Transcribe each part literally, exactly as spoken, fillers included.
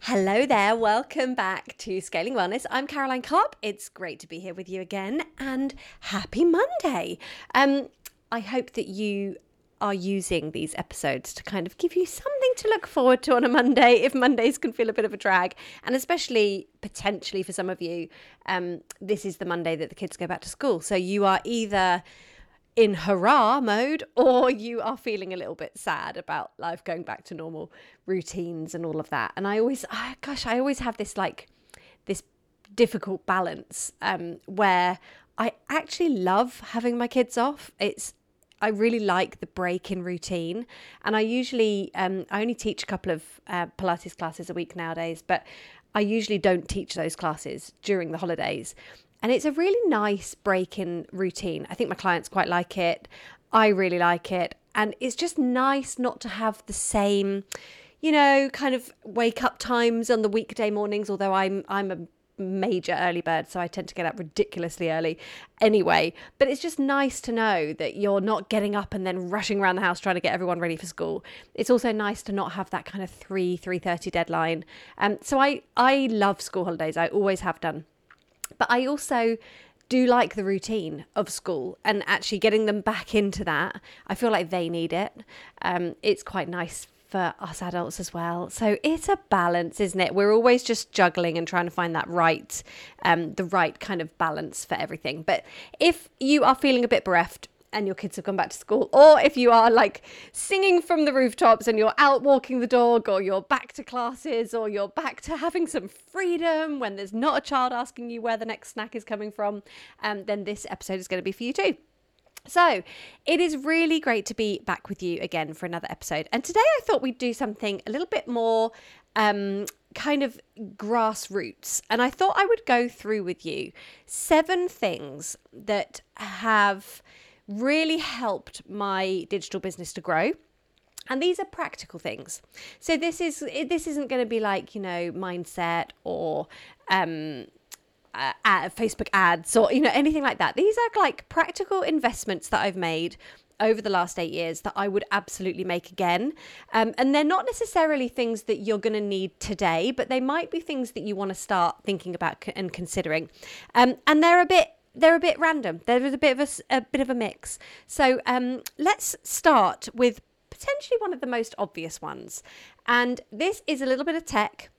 Hello there, welcome back to Scaling Wellness. I'm Caroline Kopp. It's great to be here with you again, and happy Monday. Um, I hope that you are using these episodes to kind of give you something to look forward to on a Monday, if Mondays can feel a bit of a drag, and especially potentially for some of you, um, this is the Monday that the kids go back to school. So you are either in hurrah mode, or you are feeling a little bit sad about life going back to normal routines and all of that. And I always, oh, gosh, I always have this like this difficult balance um, where I actually love having my kids off. It's I really like the break in routine, and I usually um, I only teach a couple of uh, Pilates classes a week nowadays, but I usually don't teach those classes during the holidays. And it's a really nice break in routine. I think my clients quite like it. I really like it. And it's just nice not to have the same, you know, kind of wake up times on the weekday mornings, although I'm I'm a major early bird, so I tend to get up ridiculously early anyway. But it's just nice to know that you're not getting up and then rushing around the house trying to get everyone ready for school. It's also nice to not have that kind of three, three thirty deadline. Um, so I, I love school holidays. I always have done. But I also do like the routine of school, and actually getting them back into that. I feel like they need it. Um, it's quite nice for us adults as well. So it's a balance, isn't it? We're always just juggling and trying to find that right, um, the right kind of balance for everything. But if you are feeling a bit bereft, and your kids have gone back to school, or if you are like singing from the rooftops and you're out walking the dog, or you're back to classes, or you're back to having some freedom when there's not a child asking you where the next snack is coming from, um, then this episode is going to be for you too. So it is really great to be back with you again for another episode. And today I thought we'd do something a little bit more um, kind of grassroots. And I thought I would go through with you seven things that have really helped my digital business to grow. And these are practical things. So this is this isn't going to be like, you know, mindset or um, uh, ad, Facebook ads or, you know, anything like that. These are like practical investments that I've made over the last eight years that I would absolutely make again. Um, and they're not necessarily things that you're going to need today, but they might be things that you want to start thinking about and considering. Um, and they're a bit They're a bit random. There's a bit of a, a bit of a mix. So um, let's start with potentially one of the most obvious ones. And this is a little bit of tech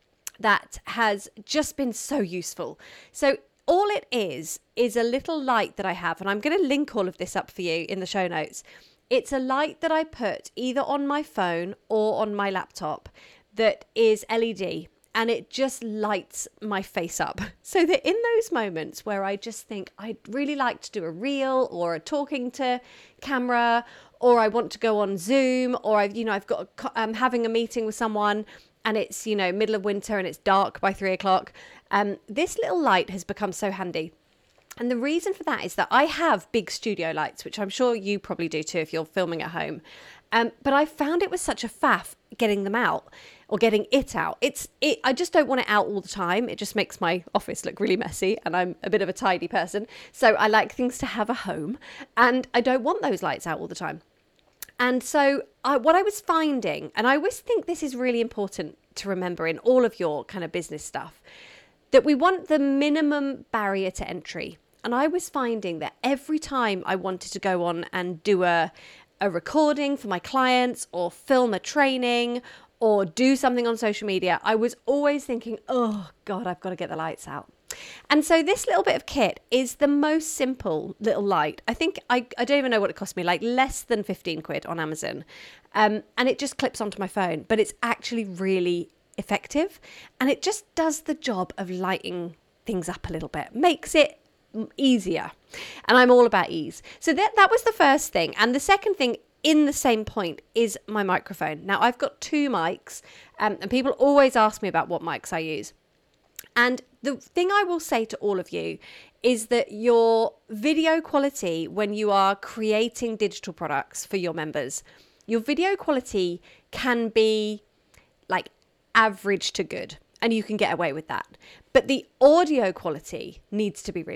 that has just been so useful. So all it is, is a little light that I have, and I'm going to link all of this up for you in the show notes. It's a light that I put either on my phone or on my laptop that is L E D. And it just lights my face up. So that in those moments where I just think I'd really like to do a reel or a talking to camera, or I want to go on Zoom, or I've, you know, I've got a, I'm having a meeting with someone and it's, you know, middle of winter and it's dark by three o'clock. Um, this little light has become so handy. And the reason for that is that I have big studio lights, which I'm sure you probably do too if you're filming at home. Um, but I found it was such a faff getting them out or getting it out. It's it. I just don't want it out all the time. It just makes my office look really messy, and I'm a bit of a tidy person. So I like things to have a home, and I don't want those lights out all the time. And so I, what I was finding, and I always think this is really important to remember in all of your kind of business stuff, that we want the minimum barrier to entry. And I was finding that every time I wanted to go on and do a a recording for my clients or film a training or do something on social media, I was always thinking, oh God, I've got to get the lights out. And so this little bit of kit is the most simple little light. I think, I, I don't even know what it cost me, like less than fifteen quid on Amazon. Um, and it just clips onto my phone, but it's actually really effective. And it just does the job of lighting things up a little bit, makes it easier. And I'm all about ease. So that that was the first thing. And the second thing in the same point is my microphone. Now I've got two mics, um, and people always ask me about what mics I use. And the thing I will say to all of you is that your video quality when you are creating digital products for your members, your video quality can be like average to good. And you can get away with that. But the audio quality needs to be really good.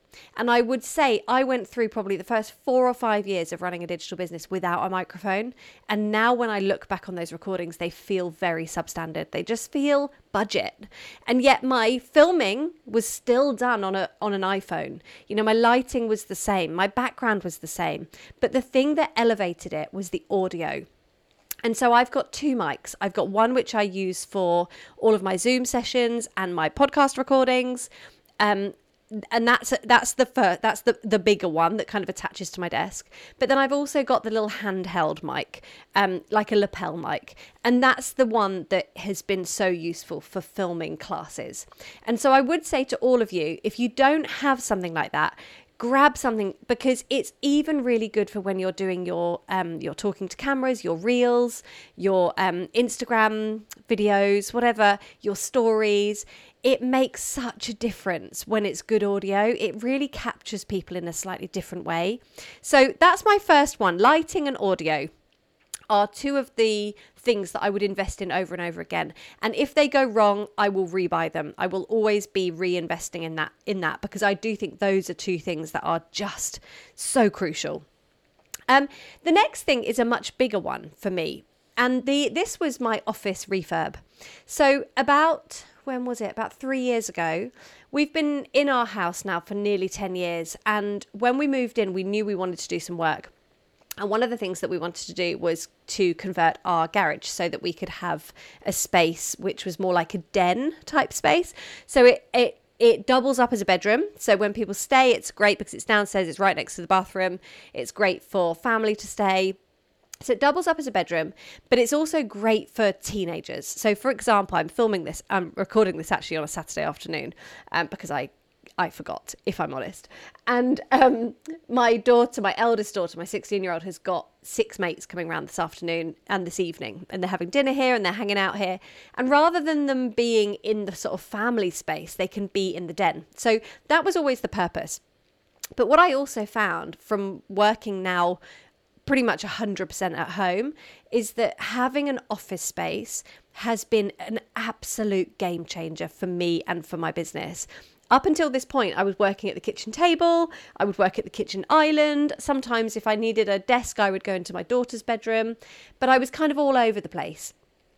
And I would say I went through probably the first four or five years of running a digital business without a microphone. And now when I look back on those recordings, they feel very substandard. They just feel budget. And yet my filming was still done on a on an iPhone. You know, my lighting was the same. My background was the same. But the thing that elevated it was the audio. And so I've got two mics. I've got one which I use for all of my Zoom sessions and my podcast recordings. Um, and that's that's the first, that's the, the bigger one that kind of attaches to my desk. But then I've also got the little handheld mic, um, like a lapel mic. And that's the one that has been so useful for filming classes. And so I would say to all of you, if you don't have something like that, grab something, because it's even really good for when you're doing your um you're talking to cameras, your reels, your um Instagram videos, whatever, your stories. It makes such a difference when it's good audio. It really captures people in a slightly different way. So that's my first one. Lighting and audio are two of the things that I would invest in over and over again. And if they go wrong, I will rebuy them. I will always be reinvesting in that, in that, because I do think those are two things that are just so crucial. Um, the next thing is a much bigger one for me. And the this was my office refurb. So about, when was it? About three years ago, we've been in our house now for nearly ten years. And when we moved in, we knew we wanted to do some work. And one of the things that we wanted to do was to convert our garage so that we could have a space which was more like a den type space. So it it it doubles up as a bedroom. So when people stay, it's great because it's downstairs, it's right next to the bathroom. It's great for family to stay. So it doubles up as a bedroom, but it's also great for teenagers. So for example, I'm filming this, I'm recording this actually on a Saturday afternoon um, because I I forgot, if I'm honest. And um, my daughter, my eldest daughter, my sixteen-year-old, has got six mates coming around this afternoon and this evening. And they're having dinner here and they're hanging out here. And rather than them being in the sort of family space, they can be in the den. So that was always the purpose. But what I also found from working now pretty much one hundred percent at home is that having an office space has been an absolute game changer for me and for my business. Up until this point, I was working at the kitchen table. I would work at the kitchen island. Sometimes if I needed a desk, I would go into my daughter's bedroom. But I was kind of all over the place.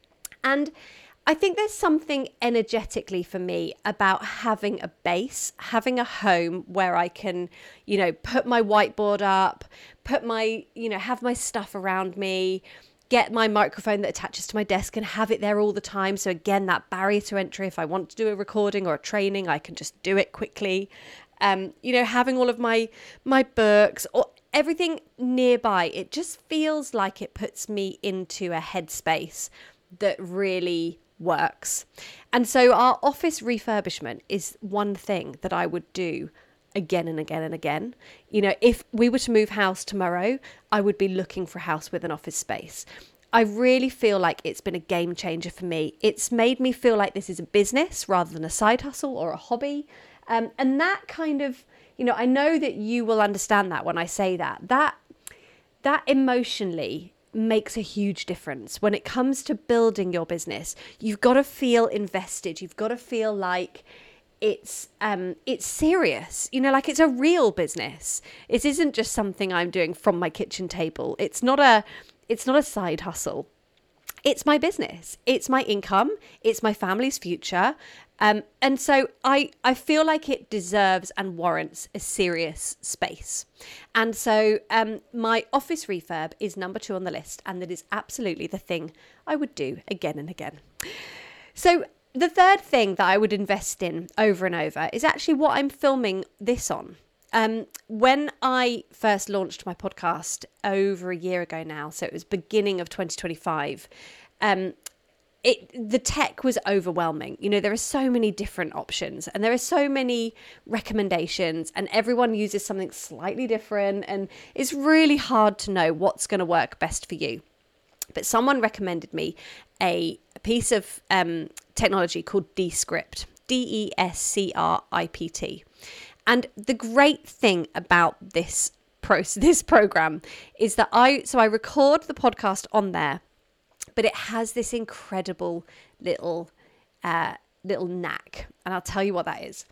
And I think there's something energetically for me about having a base, having a home where I can, you know, put my whiteboard up, put my, you know, have my stuff around me, get my microphone that attaches to my desk and have it there all the time. So again, that barrier to entry, if I want to do a recording or a training, I can just do it quickly. Um, you know, having all of my my books or everything nearby, it just feels like it puts me into a headspace that really works. And so our office refurbishment is one thing that I would do again and again and again. You know, if we were to move house tomorrow, I would be looking for a house with an office space. I really feel like it's been a game changer for me. It's made me feel like this is a business rather than a side hustle or a hobby. Um, and that kind of, you know, I know that you will understand that when I say that, that, that emotionally makes a huge difference when it comes to building your business. You've got to feel invested. You've got to feel like it's um it's serious, you know, like it's a real business. It isn't just something I'm doing from my kitchen table. It's not a it's not a side hustle. It's my business. It's my income. It's my family's future. Um, and so I, I feel like it deserves and warrants a serious space. And so um, my office refurb is number two on the list. And that is absolutely the thing I would do again and again. So the third thing that I would invest in over and over is actually what I'm filming this on. Um, when I first launched my podcast over a year ago now, so it was beginning of twenty twenty-five, um, it the tech was overwhelming. You know, there are so many different options and there are so many recommendations and everyone uses something slightly different and it's really hard to know what's going to work best for you. But someone recommended me a, a piece of um, technology called Descript, D E S C R I P T. And the great thing about this pro- this program is that I, so I record the podcast on there, but it has this incredible little, uh, little knack. And I'll tell you what that is.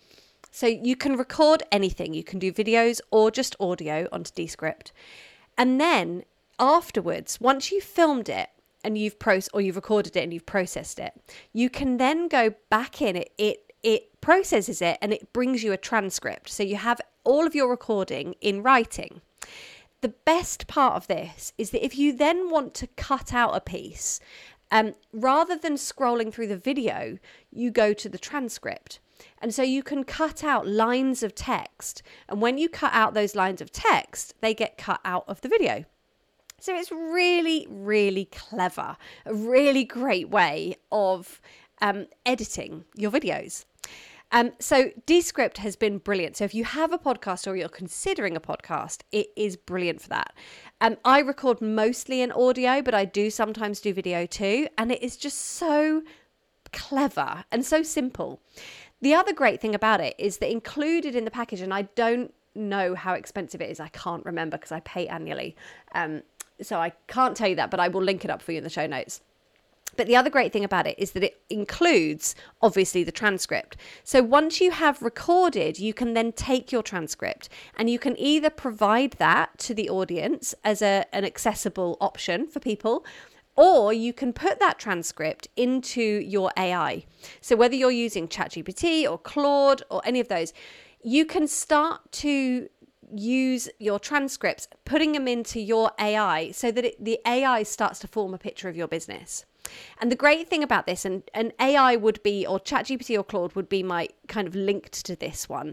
So you can record anything. You can do videos or just audio onto Descript. And then afterwards, once you've filmed it and you've pro- or you've recorded it and you've processed it, you can then go back in. It, it, it processes it and it brings you a transcript. So you have all of your recording in writing. The best part of this is that if you then want to cut out a piece, um, rather than scrolling through the video, you go to the transcript. And so you can cut out lines of text. And when you cut out those lines of text, they get cut out of the video. So it's really, really clever. A really great way of um, editing your videos. Um, so Descript has been brilliant. So if you have a podcast or you're considering a podcast, it is brilliant for that. Um, I record mostly in audio, but I do sometimes do video too. And it is just so clever and so simple. The other great thing about it is that included in the package, and I don't know how expensive it is. I can't remember because I pay annually. Um, so I can't tell you that, but I will link it up for you in the show notes. But the other great thing about it is that it includes, obviously, the transcript. So once you have recorded, you can then take your transcript and you can either provide that to the audience as a, an accessible option for people, or you can put that transcript into your A I. So whether you're using ChatGPT or Claude or any of those, you can start to use your transcripts, putting them into your A I so that it, the A I starts to form a picture of your business. And the great thing about this, and, and A I would be, or ChatGPT or Claude would be my kind of linked to this one.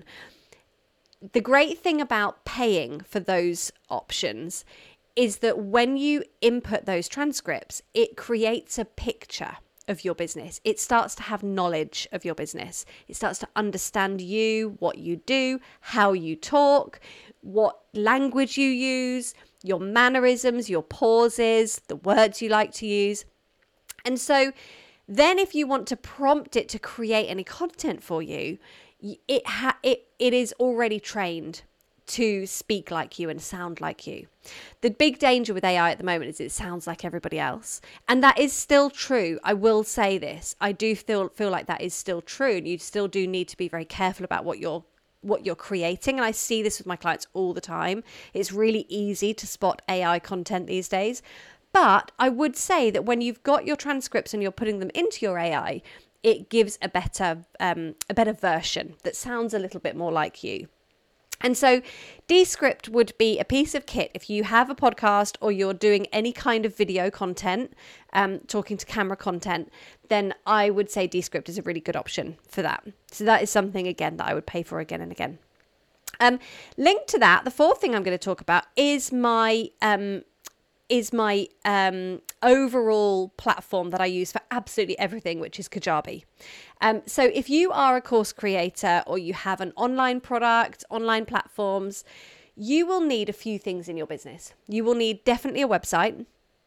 The great thing about paying for those options is that when you input those transcripts, it creates a picture of your business. It starts to have knowledge of your business. It starts to understand you, what you do, how you talk, what language you use, your mannerisms, your pauses, the words you like to use. And so then if you want to prompt it to create any content for you, it ha- it it is already trained to speak like you and sound like you. The big danger with A I at the moment is it sounds like everybody else. And that is still true. I will say this. I do feel feel like that is still true. And you still do need to be very careful about what you're what you're creating. And I see this with my clients all the time. It's really easy to spot A I content these days. But I would say that when you've got your transcripts and you're putting them into your A I, it gives a better um, a better version that sounds a little bit more like you. And so Descript would be a piece of kit if you have a podcast or you're doing any kind of video content, um, talking to camera content, then I would say Descript is a really good option for that. So that is something, again, that I would pay for again and again. Um, linked to that, the fourth thing I'm going to talk about is my... Um, is my um, overall platform that I use for absolutely everything, which is Kajabi. Um, so if you are a course creator or you have an online product, online platforms, you will need a few things in your business. You will need definitely a website,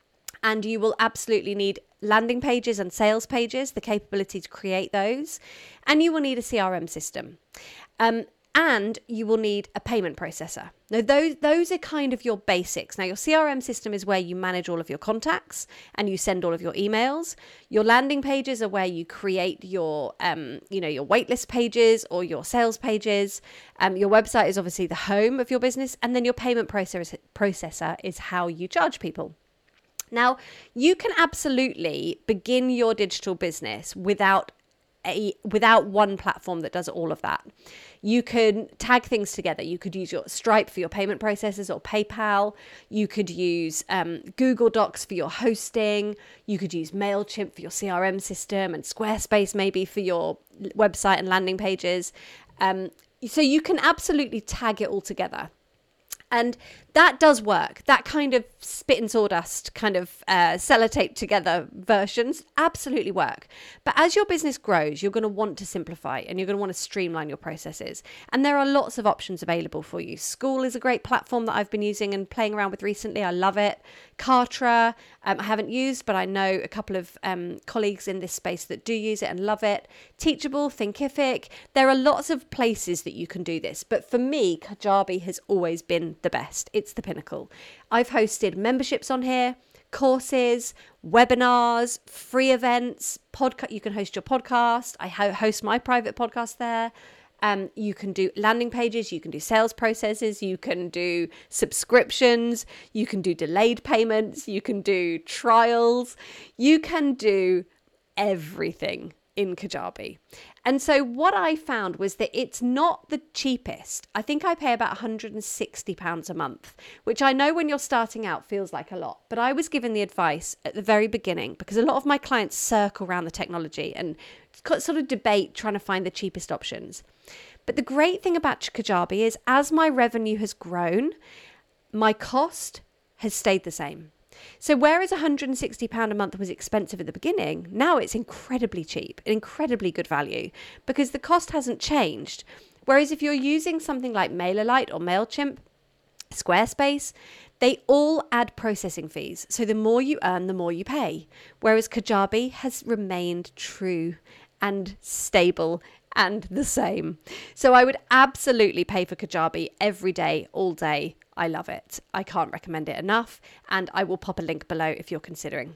and you will absolutely need landing pages and sales pages, the capability to create those, and you will need a C R M system. Um, And you will need a payment processor. Now, those those are kind of your basics. Now, your C R M system is where you manage all of your contacts and you send all of your emails. Your landing pages are where you create your, um, you know, your waitlist pages or your sales pages. Um, your website is obviously the home of your business, and then your payment process, processor is how you charge people. Now, you can absolutely begin your digital business without a without one platform that does all of that. You can tag things together. You could use your Stripe for your payment processors or PayPal. You could use um, Google Docs for your hosting. You could use MailChimp for your C R M system and Squarespace maybe for your website and landing pages. Um, so you can absolutely tag it all together. And that does work. That kind of spit and sawdust kind of uh, sellotape together versions absolutely work. But as your business grows, you're going to want to simplify and you're going to want to streamline your processes. And there are lots of options available for you. Skool is a great platform that I've been using and playing around with recently. I love it. Kartra, um, I haven't used, but I know a couple of um, colleagues in this space that do use it and love it. Teachable, Thinkific. There are lots of places that you can do this. But for me, Kajabi has always been the best. It's the pinnacle. I've hosted memberships on here, courses, webinars, free events, podcast. You can host your podcast. I ho- host my private podcast there. Um, you can do landing pages, you can do sales processes, you can do subscriptions, you can do delayed payments, you can do trials, you can do everything in Kajabi. And so what I found was that it's not the cheapest. I think I pay about one hundred sixty pounds a month, which I know when you're starting out feels like a lot. But I was given the advice at the very beginning because a lot of my clients circle around the technology and sort of debate trying to find the cheapest options. But the great thing about Kajabi is as my revenue has grown, my cost has stayed the same. So whereas one hundred sixty pounds a month was expensive at the beginning, now it's incredibly cheap, incredibly good value because the cost hasn't changed. Whereas if you're using something like MailerLite or MailChimp, Squarespace, they all add processing fees. So the more you earn, the more you pay. Whereas Kajabi has remained true and stable and the same. So I would absolutely pay for Kajabi every day, all day. I love it. I can't recommend it enough. And I will pop a link below if you're considering.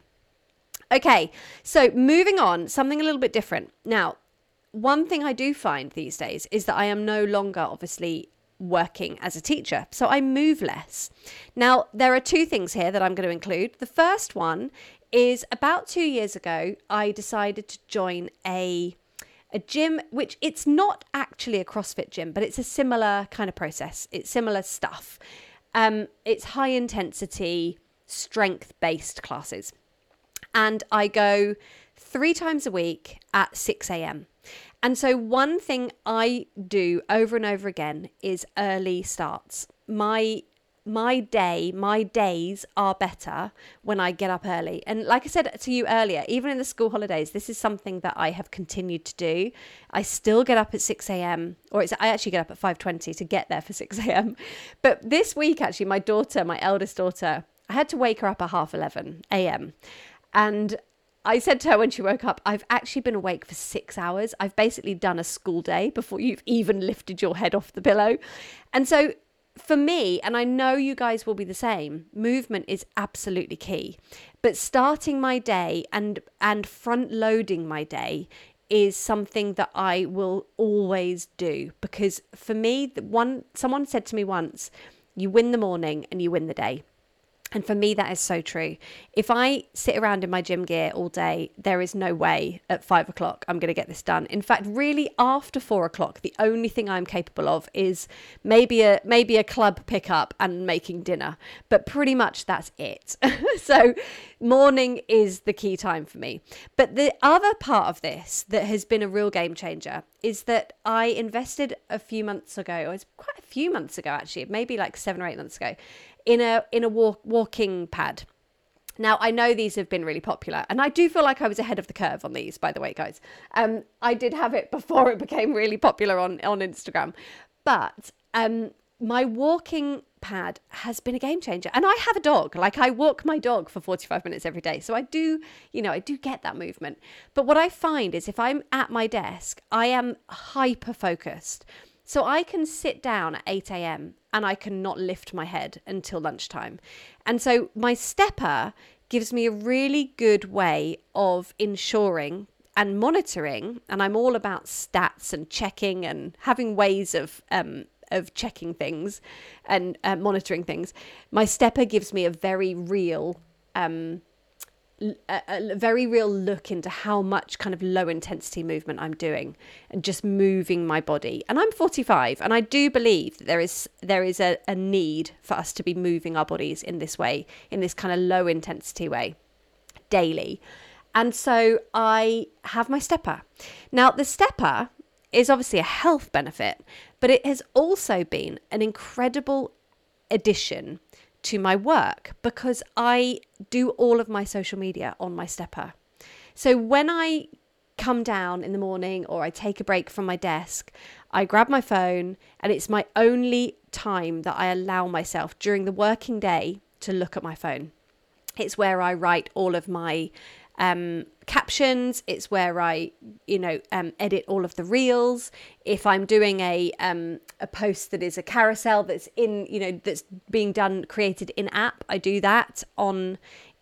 Okay, so moving on, something a little bit different. Now, one thing I do find these days is that I am no longer obviously working as a teacher. So I move less. Now, there are two things here that I'm going to include. The first one is about two years ago, I decided to join a a gym, which it's not actually a CrossFit gym, but it's a similar kind of process. It's similar stuff. Um, it's high intensity, strength-based classes. And I go three times a week at six a.m. And so one thing I do over and over again is early starts. My my day, my days are better when I get up early. And like I said to you earlier, even in the school holidays, this is something that I have continued to do. I still get up at six a.m. or it's, I actually get up at five twenty to get there for six a.m. But this week, actually, my daughter, my eldest daughter, I had to wake her up at half eleven a.m. And I said to her when she woke up, I've actually been awake for six hours. I've basically done a school day before you've even lifted your head off the pillow. And so for me, and I know you guys will be the same, movement is absolutely key. But starting my day and and front loading my day is something that I will always do. Because for me, one someone said to me once, you win the morning and you win the day. And for me, that is so true. If I sit around in my gym gear all day, there is no way at five o'clock I'm going to get this done. In fact, really after four o'clock, the only thing I'm capable of is maybe a maybe a club pickup and making dinner. But pretty much that's it. So morning is the key time for me. But the other part of this that has been a real game changer is that I invested a few months ago, or it's quite a few months ago actually, maybe like seven or eight months ago, in a in a walk, walking pad. Now, I know these have been really popular, and I do feel like I was ahead of the curve on these, by the way, guys. Um, I did have it before it became really popular on, on Instagram. But um, my walking pad has been a game changer. And I have a dog. Like, I walk my dog for forty-five minutes every day. So I do, you know, I do get that movement. But what I find is if I'm at my desk, I am hyper focused. So I can sit down at eight a.m. and I cannot lift my head until lunchtime. And so my stepper gives me a really good way of ensuring and monitoring, and I'm all about stats and checking and having ways of um, of checking things and uh, monitoring things. My stepper gives me a very real um A, a very real look into how much kind of low intensity movement I'm doing and just moving my body. And I'm forty-five, and I do believe that there is there is a, a need for us to be moving our bodies in this way, in this kind of low intensity way daily. And so I have my stepper. Now, the stepper is obviously a health benefit, but it has also been an incredible addition to my work because I do all of my social media on my stepper. So when I come down in the morning or I take a break from my desk, I grab my phone, and it's my only time that I allow myself during the working day to look at my phone. It's where I write all of my um, captions. It's where I, you know, um, edit all of the reels. If I'm doing a um, a post that is a carousel that's in, you know, that's being done, created in app, I do that on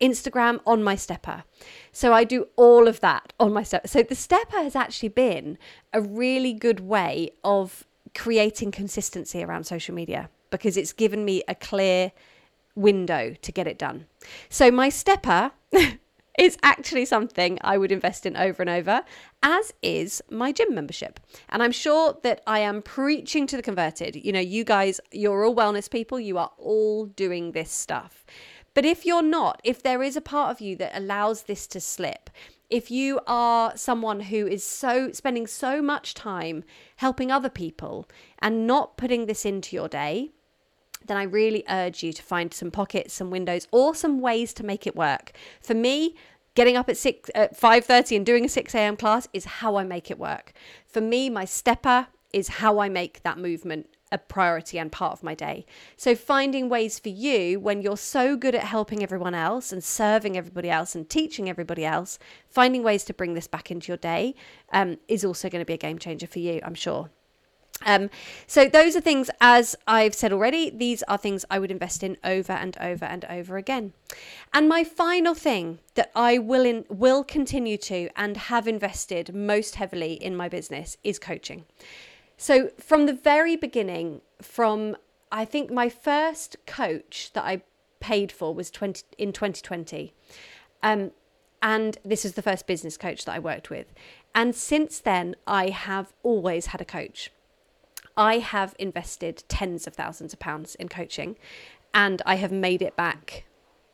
Instagram on my Stepper. So I do all of that on my Stepper. So the Stepper has actually been a really good way of creating consistency around social media, because it's given me a clear window to get it done. So my Stepper is actually something I would invest in over and over, as is my gym membership. And I'm sure that I am preaching to the converted. You know, you guys, you're all wellness people. You are all doing this stuff. But if you're not, if there is a part of you that allows this to slip, if you are someone who is so spending so much time helping other people and not putting this into your day, then I really urge you to find some pockets, some windows, or some ways to make it work. For me, getting up at six, at five thirty and doing a six a.m. class is how I make it work. For me, my Stepper is how I make that movement a priority and part of my day. So finding ways for you, when you're so good at helping everyone else and serving everybody else and teaching everybody else, finding ways to bring this back into your day um, is also going to be a game changer for you, I'm sure. Um, so those are things, as I've said already, these are things I would invest in over and over and over again. And my final thing that I will in, will continue to and have invested most heavily in my business is coaching. So from the very beginning, from I think my first coach that I paid for was twenty in twenty twenty. Um, and this is the first business coach that I worked with. And since then, I have always had a coach. I have invested tens of thousands of pounds in coaching, and I have made it back,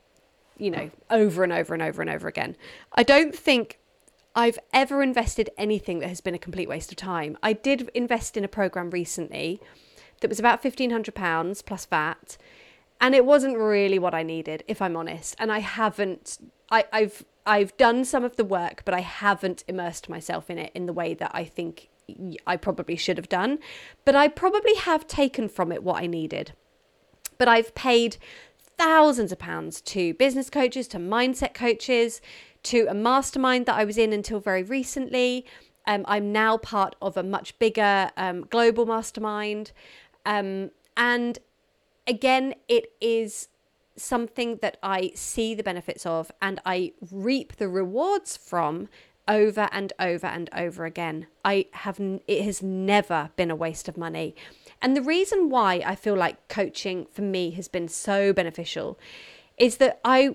you know, over and over and over and over again. I don't think I've ever invested anything that has been a complete waste of time. I did invest in a program recently that was about fifteen hundred pounds plus V A T, and it wasn't really what I needed, if I'm honest. And I haven't, I, I've, I've done some of the work, but I haven't immersed myself in it in the way that I think I probably should have done. But I probably have taken from it what I needed. But I've paid thousands of pounds to business coaches, to mindset coaches, to a mastermind that I was in until very recently. Um, I'm now part of a much bigger um, global mastermind. Um, and again, it is something that I see the benefits of and I reap the rewards from over and over and over again. I have, it has never been a waste of money. And the reason why I feel like coaching for me has been so beneficial is that I,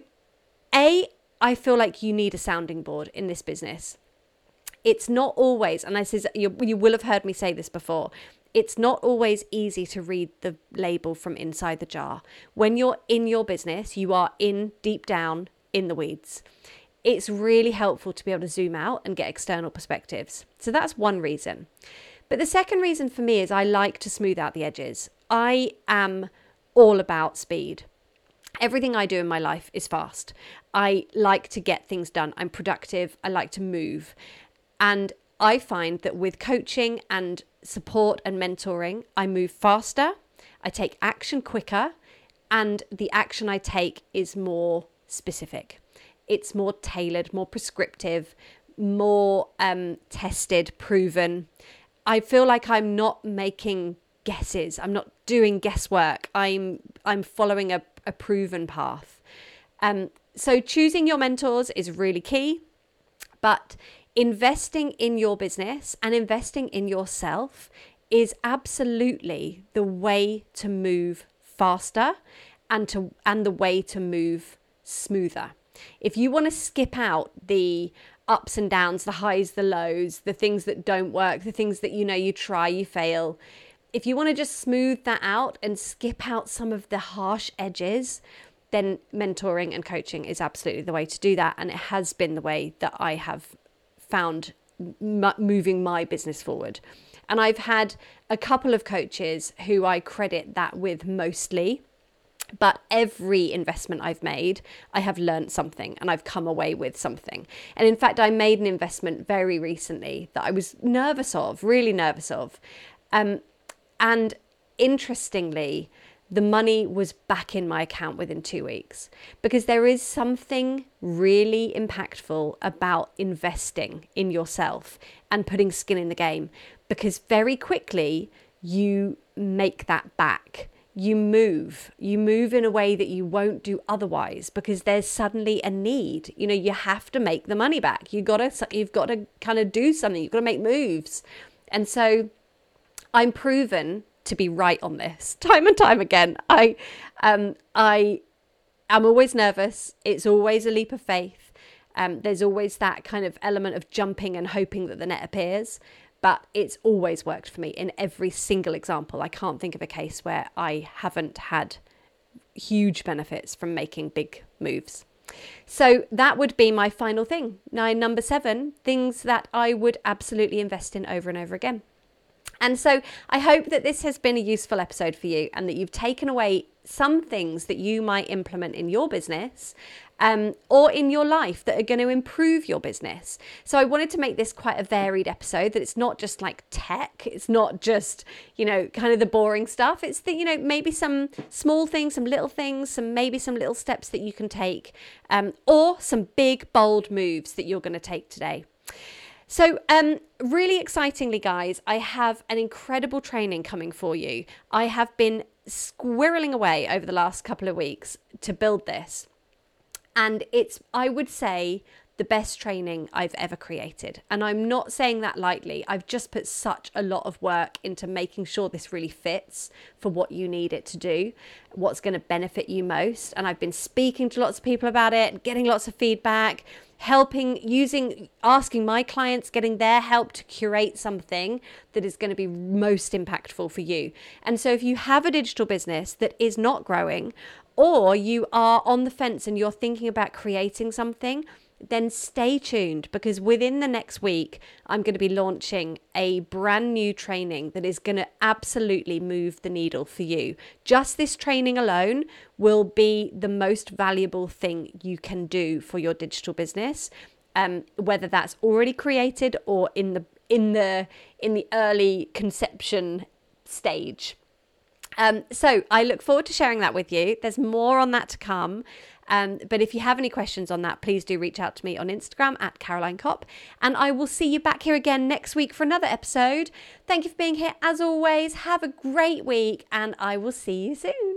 A, I feel like you need a sounding board in this business. It's not always, and I says you, you will have heard me say this before, it's not always easy to read the label from inside the jar. When you're in your business, you are in deep down in the weeds. It's really helpful to be able to zoom out and get external perspectives. So that's one reason. But the second reason for me is I like to smooth out the edges. I am all about speed. Everything I do in my life is fast. I like to get things done. I'm productive. I like to move. And I find that with coaching and support and mentoring, I move faster, I take action quicker, and the action I take is more specific. It's more tailored, more prescriptive, more um, tested, proven. I feel like I'm not making guesses. I'm not doing guesswork. I'm I'm following a, a proven path. Um, so choosing your mentors is really key, but investing in your business and investing in yourself is absolutely the way to move faster and to and the way to move smoother. If you want to skip out the ups and downs, the highs, the lows, the things that don't work, the things that, you know, you try, you fail. If you want to just smooth that out and skip out some of the harsh edges, then mentoring and coaching is absolutely the way to do that. And it has been the way that I have found m- moving my business forward. And I've had a couple of coaches who I credit that with mostly. But every investment I've made, I have learned something and I've come away with something. And in fact, I made an investment very recently that I was nervous of, really nervous of. Um, and interestingly, the money was back in my account within two weeks because there is something really impactful about investing in yourself and putting skin in the game, because very quickly you make that back. you move. You move in a way that you won't do otherwise because there's suddenly a need. You know, you have to make the money back. You gotta, you've got to kind of do something. You've got to make moves. And so I'm proven to be right on this time and time again. I, um, I am always nervous. It's always a leap of faith. Um, there's always that kind of element of jumping and hoping that the net appears. But it's always worked for me in every single example. I can't think of a case where I haven't had huge benefits from making big moves. So that would be my final thing. Now, number seven, things that I would absolutely invest in over and over again. And so I hope that this has been a useful episode for you and that you've taken away some things that you might implement in your business um, or in your life that are going to improve your business. So I wanted to make this quite a varied episode, that it's not just like tech. It's not just, you know, kind of the boring stuff. It's the, you know, maybe some small things, some little things, some maybe some little steps that you can take um, or some big, bold moves that you're going to take today. So um, really excitingly, guys, I have an incredible training coming for you. I have been squirreling away over the last couple of weeks to build this. And it's, I would say, the best training I've ever created. And I'm not saying that lightly. I've just put such a lot of work into making sure this really fits for what you need it to do, what's going to benefit you most. And I've been speaking to lots of people about it, getting lots of feedback, helping, using, asking my clients, getting their help to curate something that is going to be most impactful for you. And so if you have a digital business that is not growing, or you are on the fence and you're thinking about creating something, then stay tuned, because within the next week, I'm going to be launching a brand new training that is going to absolutely move the needle for you. Just this training alone will be the most valuable thing you can do for your digital business, um, whether that's already created or in the in the in the early conception stage. Um, so I look forward to sharing that with you. There's more on that to come. Um, but if you have any questions on that, please do reach out to me on Instagram at Caroline Kopp. And I will see you back here again next week for another episode. Thank you for being here. As always, have a great week and I will see you soon.